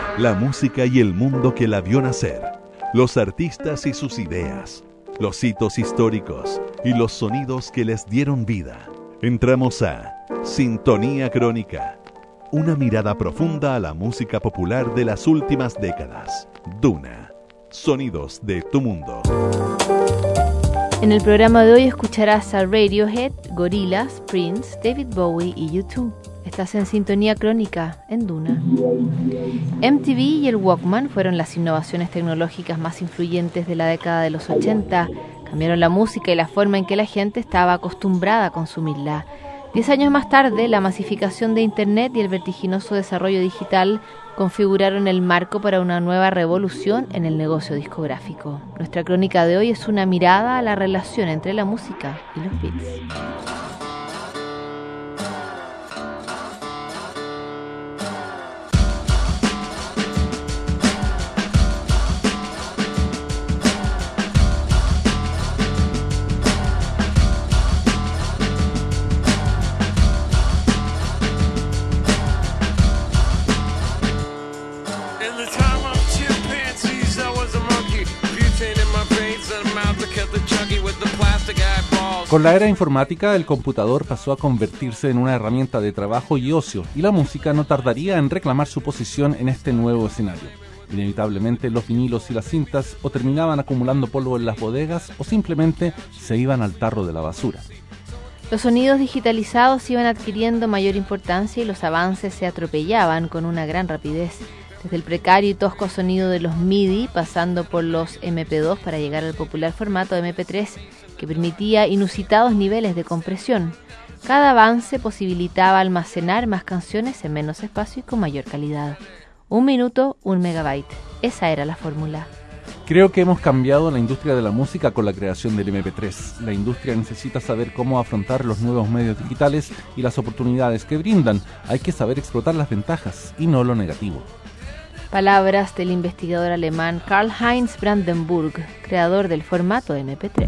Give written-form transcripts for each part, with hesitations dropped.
la música y el mundo que la vio nacer, los artistas y sus ideas, los hitos históricos y los sonidos que les dieron vida. Entramos a Sintonía Crónica, una mirada profunda a la música popular de las últimas décadas. Duna, sonidos de tu mundo. En el programa de hoy escucharás a Radiohead, Gorillaz, Prince, David Bowie y U2. Estás en Sintonía Crónica en Duna. MTV y el Walkman fueron las innovaciones tecnológicas más influyentes de la década de los 80. Cambiaron la música y la forma en que la gente estaba acostumbrada a consumirla. 10 años más tarde, la masificación de Internet y el vertiginoso desarrollo digital configuraron el marco para una nueva revolución en el negocio discográfico. Nuestra crónica de hoy es una mirada a la relación entre la música y los beats. Con la era informática, el computador pasó a convertirse en una herramienta de trabajo y ocio, y la música no tardaría en reclamar su posición en este nuevo escenario. Inevitablemente, los vinilos y las cintas o terminaban acumulando polvo en las bodegas o simplemente se iban al tarro de la basura. Los sonidos digitalizados iban adquiriendo mayor importancia y los avances se atropellaban con una gran rapidez. Desde el precario y tosco sonido de los MIDI, pasando por los MP2 para llegar al popular formato MP3, que permitía inusitados niveles de compresión. Cada avance posibilitaba almacenar más canciones en menos espacio y con mayor calidad. 1 minuto, 1 megabyte. Esa era la fórmula. Creo que hemos cambiado la industria de la música con la creación del MP3. La industria necesita saber cómo afrontar los nuevos medios digitales y las oportunidades que brindan. Hay que saber explotar las ventajas y no lo negativo. Palabras del investigador alemán Karl-Heinz Brandenburg, creador del formato MP3.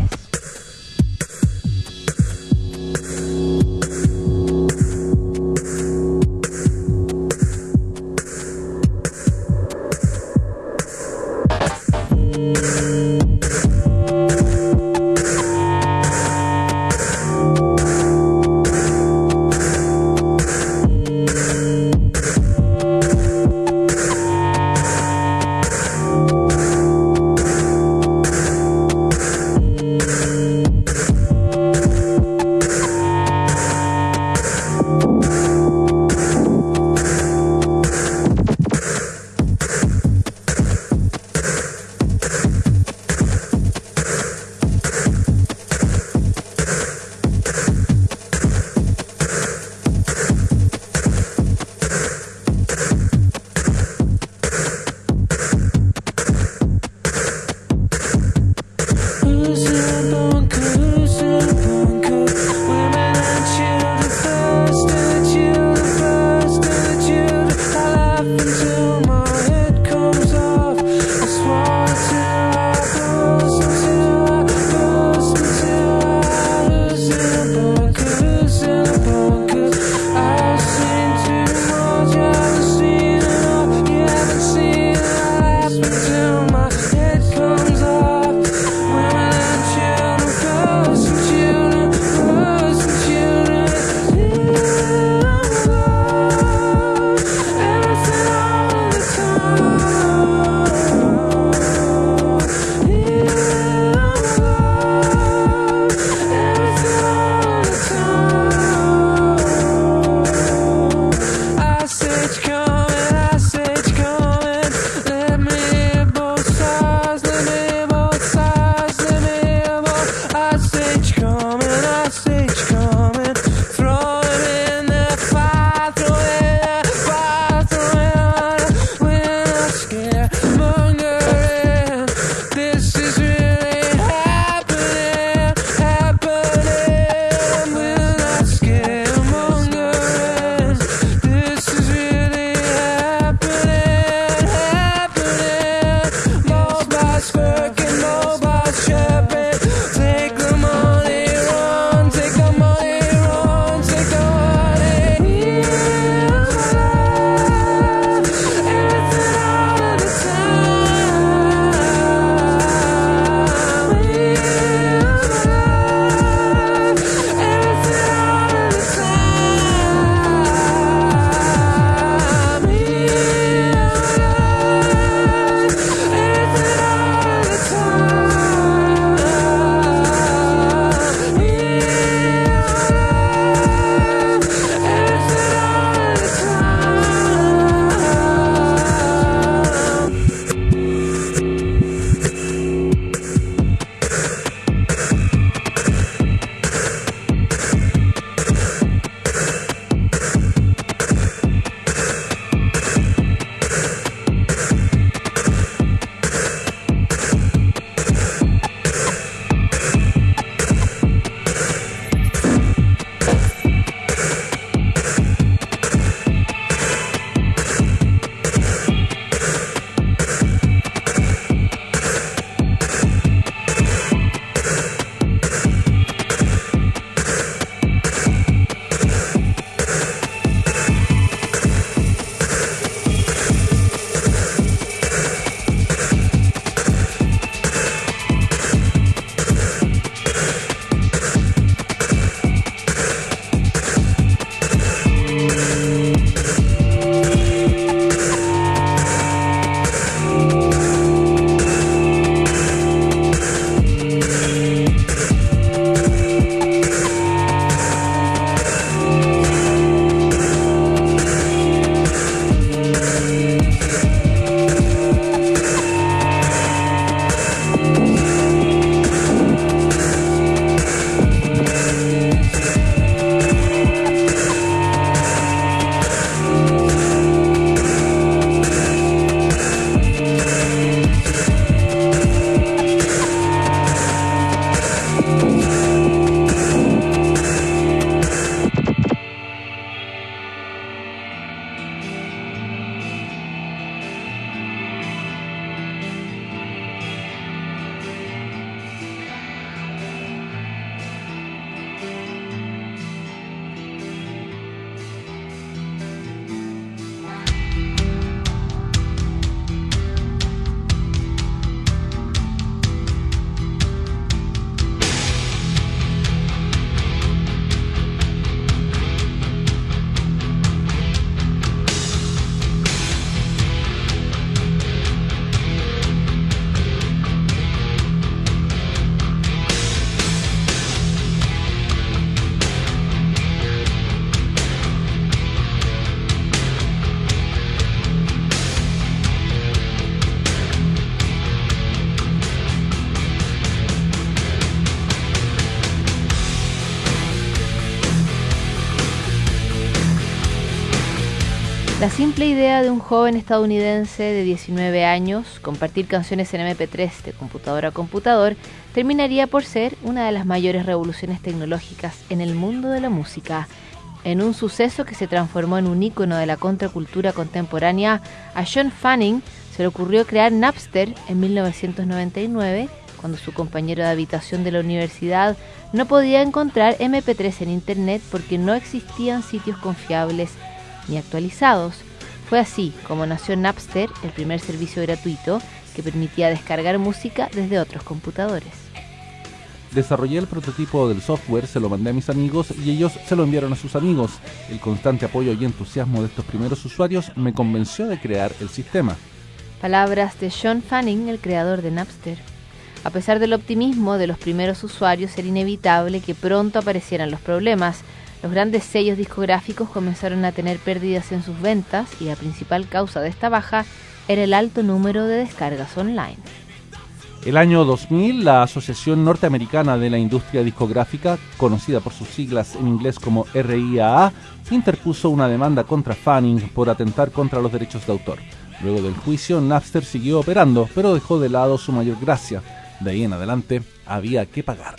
La simple idea de un joven estadounidense de 19 años compartir canciones en MP3 de computador a computador terminaría por ser una de las mayores revoluciones tecnológicas en el mundo de la música. En un suceso que se transformó en un ícono de la contracultura contemporánea, a Sean Fanning se le ocurrió crear Napster en 1999, cuando su compañero de habitación de la universidad no podía encontrar MP3 en Internet porque no existían sitios confiables ni actualizados. Fue así como nació Napster, el primer servicio gratuito que permitía descargar música desde otros computadores. Desarrollé el prototipo del software, se lo mandé a mis amigos y ellos se lo enviaron a sus amigos. El constante apoyo y entusiasmo de estos primeros usuarios me convenció de crear el sistema. Palabras de Sean Fanning, el creador de Napster. A pesar del optimismo de los primeros usuarios, era inevitable que pronto aparecieran los problemas. Los grandes sellos discográficos comenzaron a tener pérdidas en sus ventas y la principal causa de esta baja era el alto número de descargas online. El año 2000, la Asociación Norteamericana de la Industria Discográfica, conocida por sus siglas en inglés como RIAA, interpuso una demanda contra Fanning por atentar contra los derechos de autor. Luego del juicio, Napster siguió operando, pero dejó de lado su mayor gracia. De ahí en adelante, había que pagar.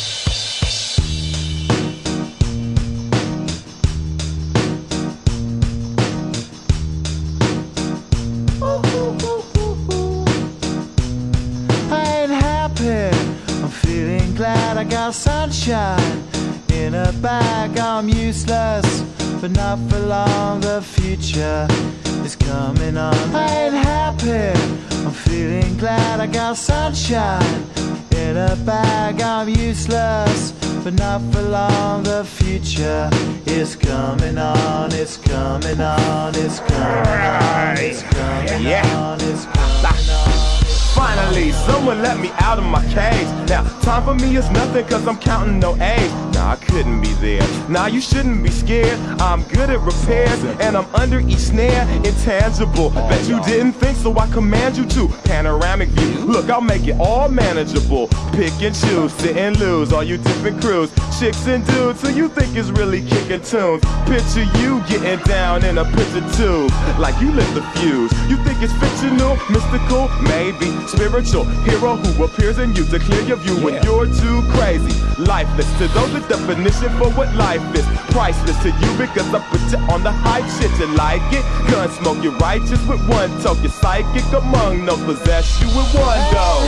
I got sunshine in a bag. I'm useless, but not for long. The future is coming on. I ain't happy. I'm feeling glad I got sunshine in a bag. I'm useless, but not for long. The future is coming on. It's coming on. It's coming on. It's coming on. It's coming on. Finally, someone let me out of my cage. Now, time for me is nothing cause I'm counting no A's. Nah, I couldn't be there. Nah, you shouldn't be scared. I'm good at repairs and I'm under each snare. Intangible, bet you didn't think, so I command you to. Panoramic view, look, I'll make it all manageable. Pick and choose, sit and lose, all you different crews. Chicks and dudes who you think is really kicking tunes. Picture you getting down in a picture tube, like you lit the fuse. You think it's fictional, mystical, maybe spiritual hero who appears in you to clear your view when you're too crazy. Lifeless to those, the definition for what life is. Priceless to you because I put you on the hype shit. You like it? Gun smoke, you're righteous with one toe. You're psychic among no possess you with one go.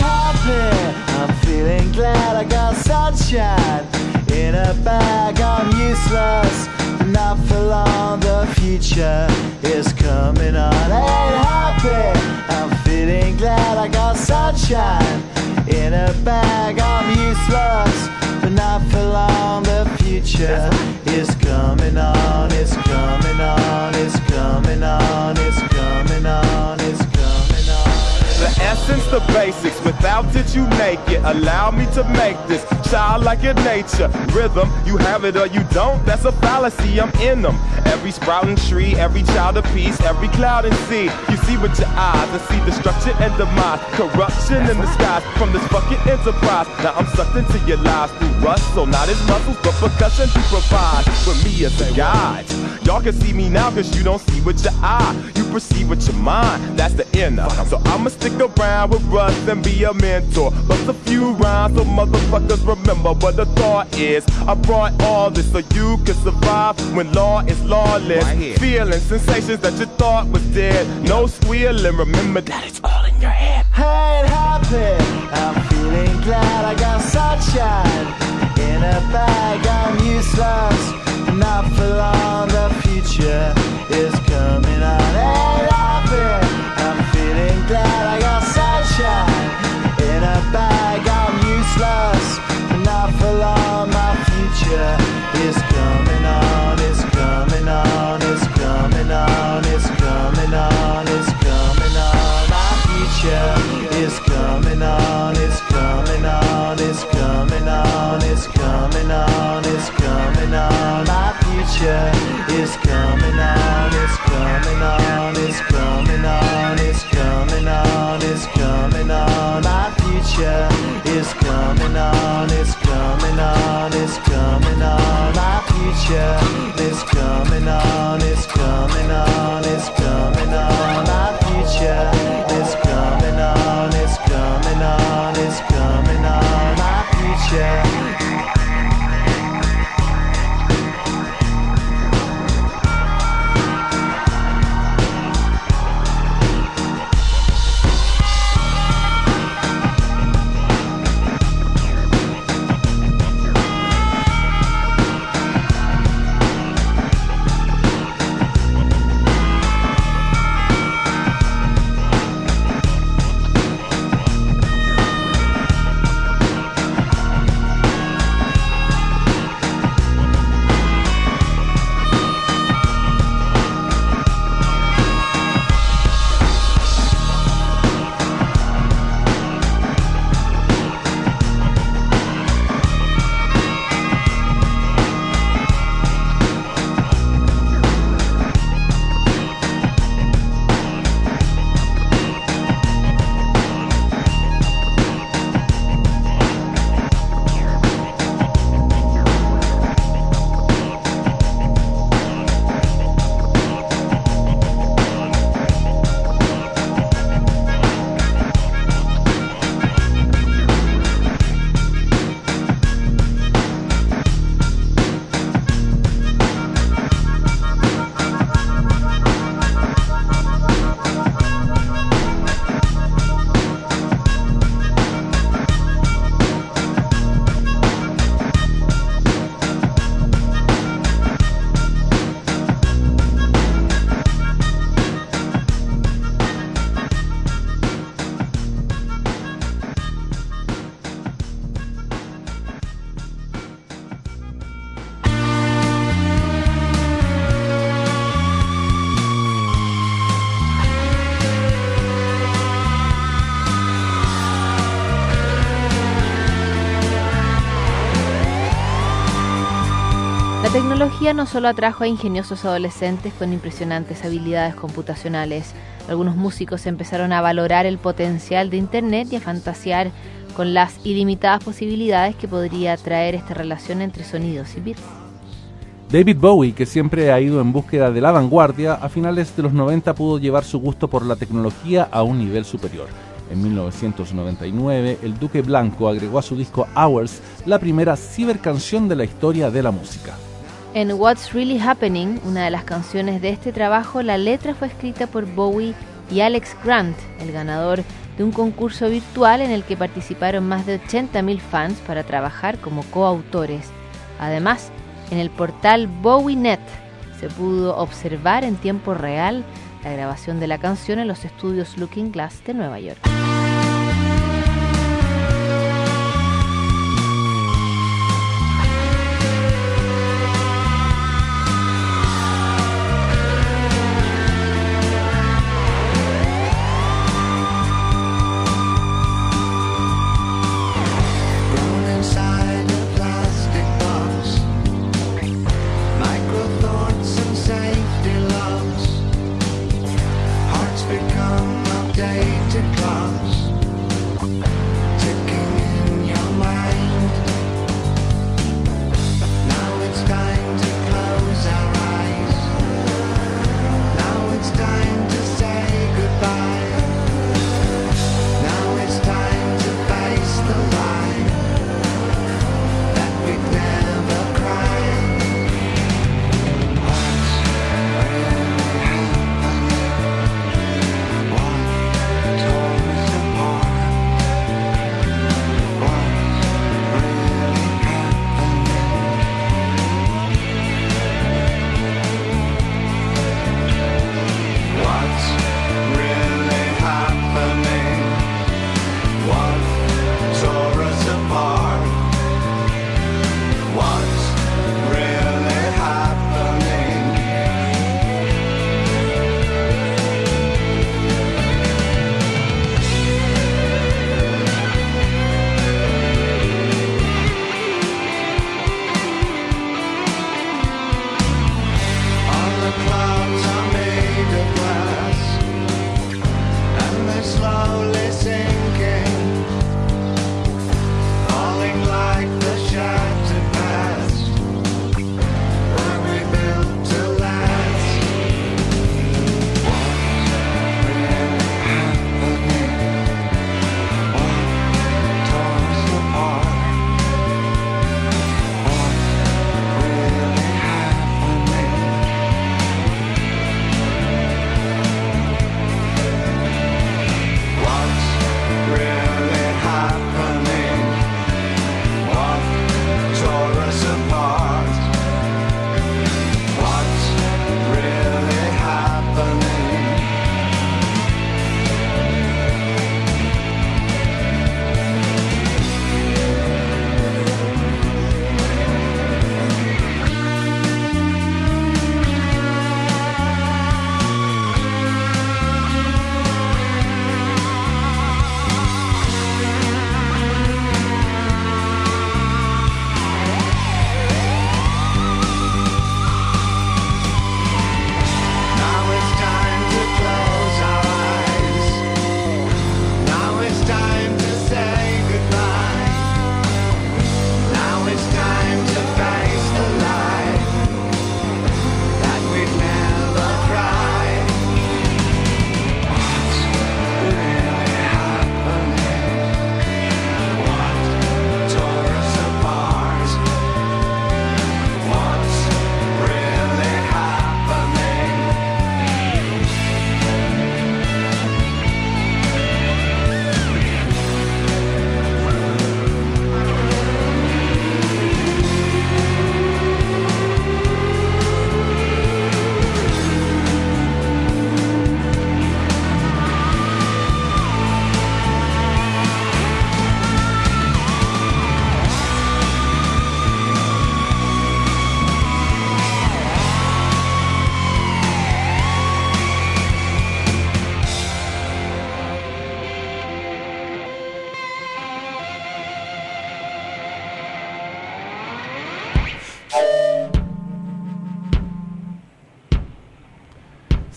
I'm feeling glad I got sunshine in a bag. I'm useless, not for long. The future is coming on. Ain't happy. I'm feeling glad I got sunshine in a bag. I'm useless, but not for long. The future is coming on. It's coming on. It's coming on. It's coming on. It's coming on. The essence, the basics, without it you naked. Allow me to make this childlike in nature. Rhythm, you have it or you don't, that's a fallacy, I'm in them. Every sprouting tree, every child of peace, every cloud and sea. You see with your eyes and see destruction and demise. Corruption in the skies from this fucking enterprise. Now I'm sucked into your lives through rust, so not as muscles, but percussion to provide for me as a guide. Y'all can see me now cause you don't see with your eye. You perceive with your mind, that's the inner. So I'ma stick around with Russ and be a mentor. Bust a few rhymes so motherfuckers remember what the thought is. I brought all this so you can survive when law is lawless. Feeling sensations that you thought was dead. No squealing, remember that it's all in your head. I ain't happy. I'm feeling glad I got sunshine in a bag. I'm useless, not for long. The future is coming on. Ain't happy. I'm feeling glad I got sunshine in a bag. I'm useless, not for long. My future is coming on. It's coming on. It's coming on. It's coming on. It's coming on. My future is coming on. It's coming on. It's coming on. It's coming on. It's coming on. My future is coming on. It's coming on. It's coming on. It's coming on. It's coming on. My future is coming on. It's coming on. It's coming on. My future is coming on. It's coming on. It's tecnología no solo atrajo a ingeniosos adolescentes con impresionantes habilidades computacionales. Algunos músicos empezaron a valorar el potencial de Internet y a fantasear con las ilimitadas posibilidades que podría traer esta relación entre sonidos y bits. David Bowie, que siempre ha ido en búsqueda de la vanguardia, a finales de los 90 pudo llevar su gusto por la tecnología a un nivel superior. En 1999, el Duque Blanco agregó a su disco Hours la primera cibercanción de la historia de la música. En What's Really Happening, una de las canciones de este trabajo, la letra fue escrita por Bowie y Alex Grant, el ganador de un concurso virtual en el que participaron más de 80.000 fans para trabajar como coautores. Además, en el portal BowieNet se pudo observar en tiempo real la grabación de la canción en los estudios Looking Glass de Nueva York. Apart.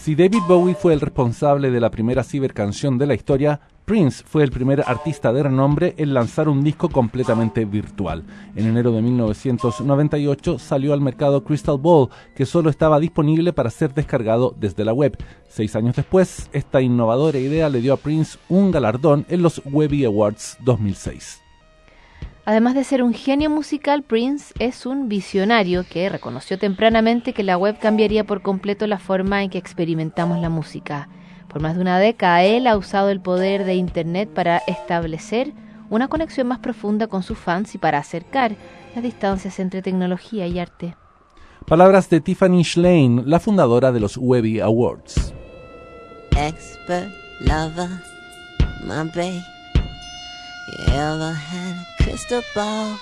Si David Bowie fue el responsable de la primera cibercanción de la historia, Prince fue el primer artista de renombre en lanzar un disco completamente virtual. En enero de 1998 salió al mercado Crystal Ball, que solo estaba disponible para ser descargado desde la web. 6 años después, esta innovadora idea le dio a Prince un galardón en los Webby Awards 2006. Además de ser un genio musical, Prince es un visionario que reconoció tempranamente que la web cambiaría por completo la forma en que experimentamos la música. Por más de una década, él ha usado el poder de Internet para establecer una conexión más profunda con sus fans y para acercar las distancias entre tecnología y arte. Palabras de Tiffany Shlain, la fundadora de los Webby Awards. Expert lover, my babe. You ever had a crystal ball?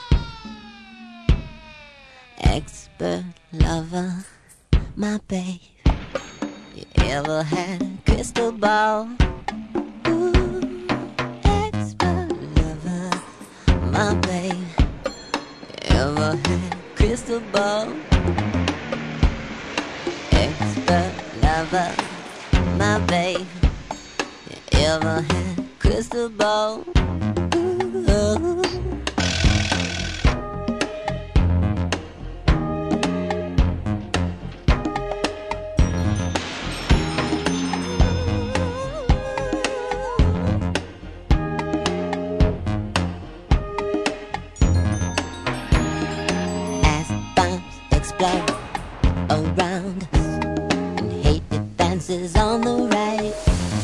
Expert lover, my babe. You ever had a crystal ball? Ooh, expert lover, my babe. You ever had a crystal ball? Expert lover, my babe. You ever had a crystal ball? Around us, and hate advances on the right.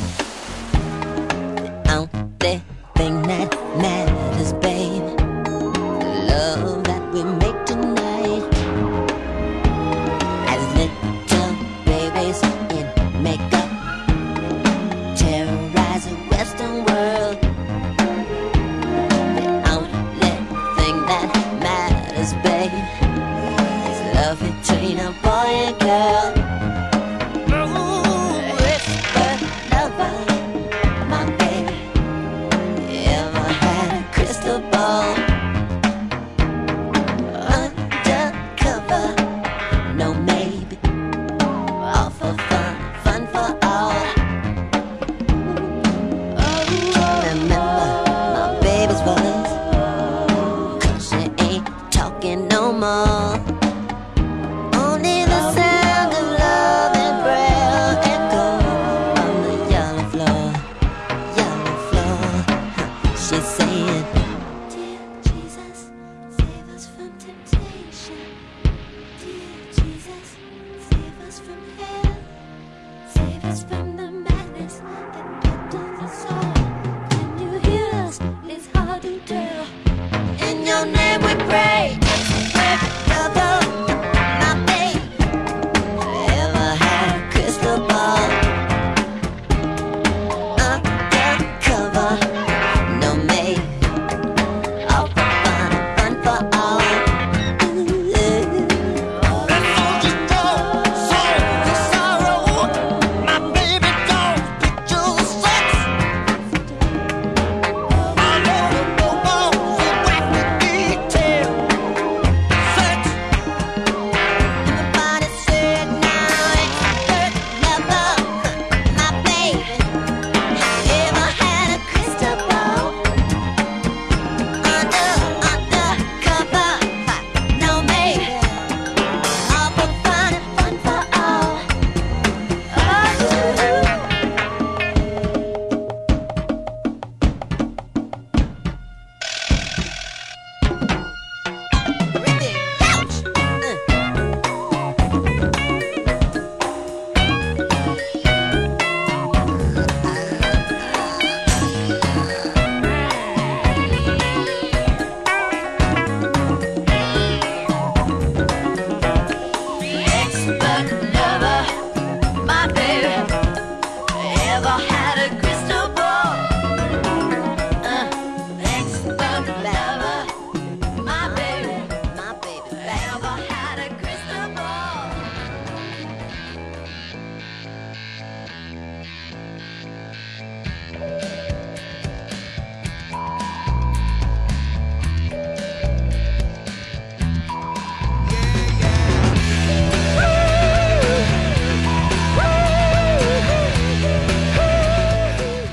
The only thing that matters, babe, the love that we make tonight. As little babies in makeup terrorize the Western world. The only thing that matters, babe, love between a boy and girl. Ooh, whisper lover, my baby. You ever had a crystal ball? Undercover, no maybe. All for fun, fun for all. Remember my baby's voice, 'cause she ain't talking no more. Sound of love and prayer echo on the yellow floor.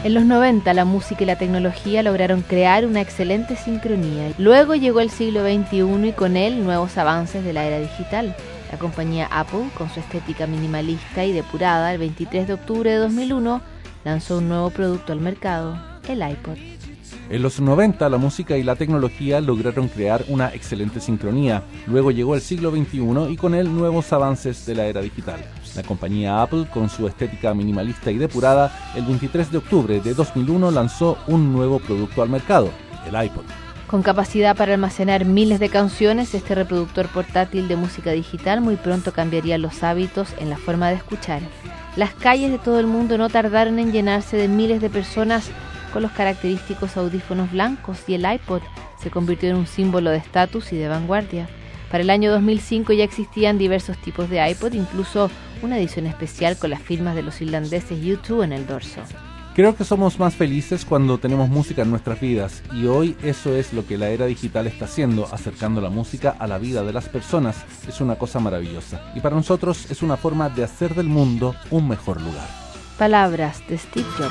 En los 90 la música y la tecnología lograron crear una excelente sincronía. Luego llegó el siglo XXI y con él nuevos avances de la era digital. La compañía Apple, con su estética minimalista y depurada, el 23 de octubre de 2001 lanzó un nuevo producto al mercado, el iPod. En los 90 la música y la tecnología lograron crear una excelente sincronía. Luego llegó el siglo XXI y con él nuevos avances de la era digital. La compañía Apple, con su estética minimalista y depurada, el 23 de octubre de 2001 lanzó un nuevo producto al mercado, el iPod. Con capacidad para almacenar miles de canciones, este reproductor portátil de música digital muy pronto cambiaría los hábitos en la forma de escuchar. Las calles de todo el mundo no tardaron en llenarse de miles de personas con los característicos audífonos blancos y el iPod se convirtió en un símbolo de estatus y de vanguardia. Para el año 2005 ya existían diversos tipos de iPod, incluso una edición especial con las firmas de los irlandeses U2 en el dorso. Creo que somos más felices cuando tenemos música en nuestras vidas y hoy eso es lo que la era digital está haciendo, acercando la música a la vida de las personas. Es una cosa maravillosa y para nosotros es una forma de hacer del mundo un mejor lugar. Palabras de Steve Jobs.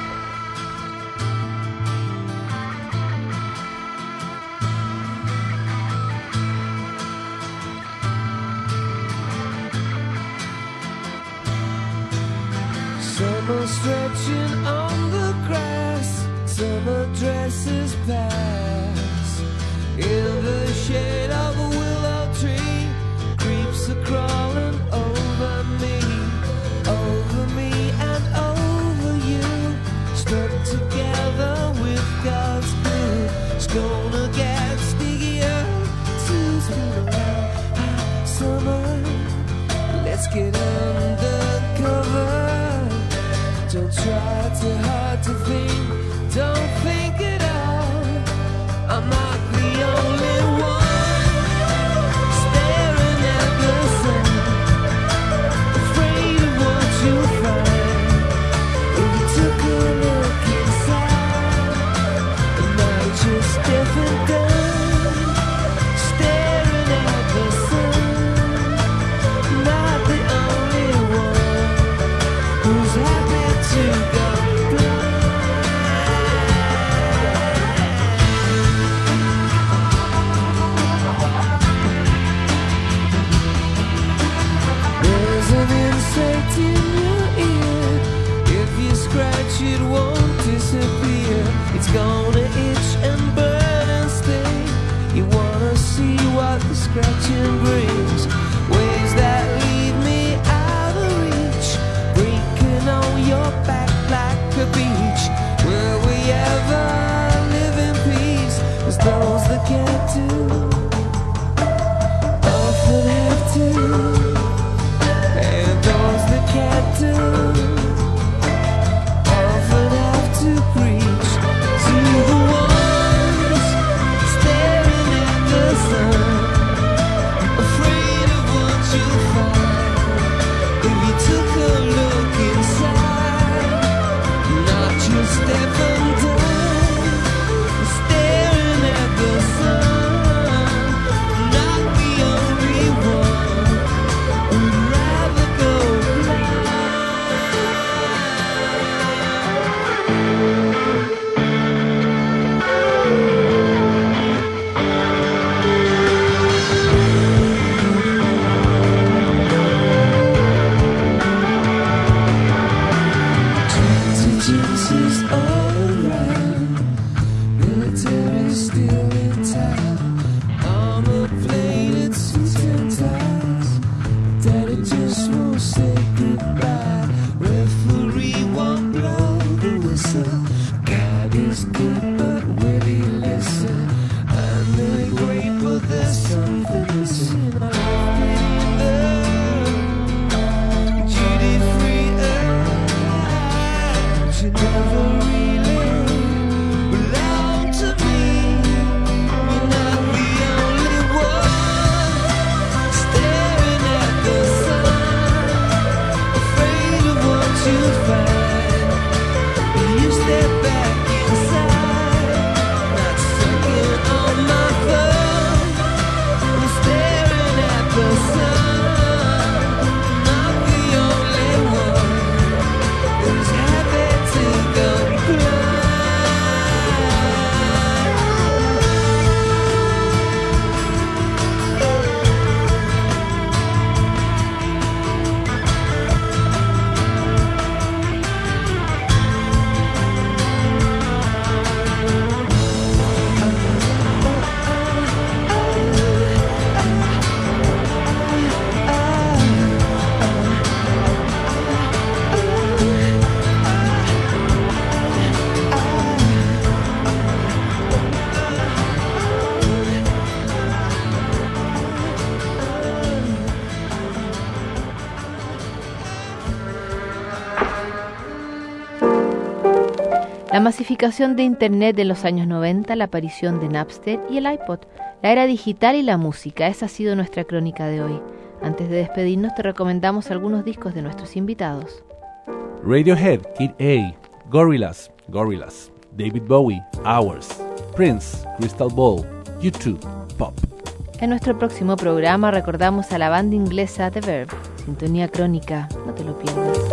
Summer stretching on the grass, summer dresses pass. In the shade of a willow tree, creeps are crawling over me and over you. Stuck together with God's glue, it's gonna get stickier to spin around. Summer, let's get under cover. Don't try too hard to think, don't think at all. I'm not the only one staring at the sun, afraid of what you'll find if you took a look inside. And now you're just deaf and dumb, staring at the sun. Not the only one who's happy to go blind. There's an insect in your ear. If you scratch it won't disappear. It's gonna itch and burn and sting. You wanna see what the scratching brings. Ways that leave me out of reach, breaking on your back like a beach. Will we ever live in peace? 'Cause those that can't do often have to, and those that can't do often have to preach to the ones staring at the sun, afraid of what you'll find if you took a look inside. Not just step and down, staring at the sun. Not the only one who'd rather go blind. Contingencies all around, military still in town. Armor plated suits and ties, Daddy just won't say goodbye. Referee won't blow the whistle. God is good, but will he listen? I know he's great, but there's something missing. I love getting there, duty free but you never really belong to me. You're not the only one staring at the sun, afraid of what you find if you step back inside. La masificación de Internet en los años 90, la aparición de Napster y el iPod, la era digital y la música. Esa ha sido nuestra crónica de hoy. Antes de despedirnos, te recomendamos algunos discos de nuestros invitados. Radiohead, Kid A, Gorillaz, David Bowie, Hours, Prince, Crystal Ball, U2, Pop. En nuestro próximo programa recordamos a la banda inglesa The Verve. Sintonía Crónica, no te lo pierdas.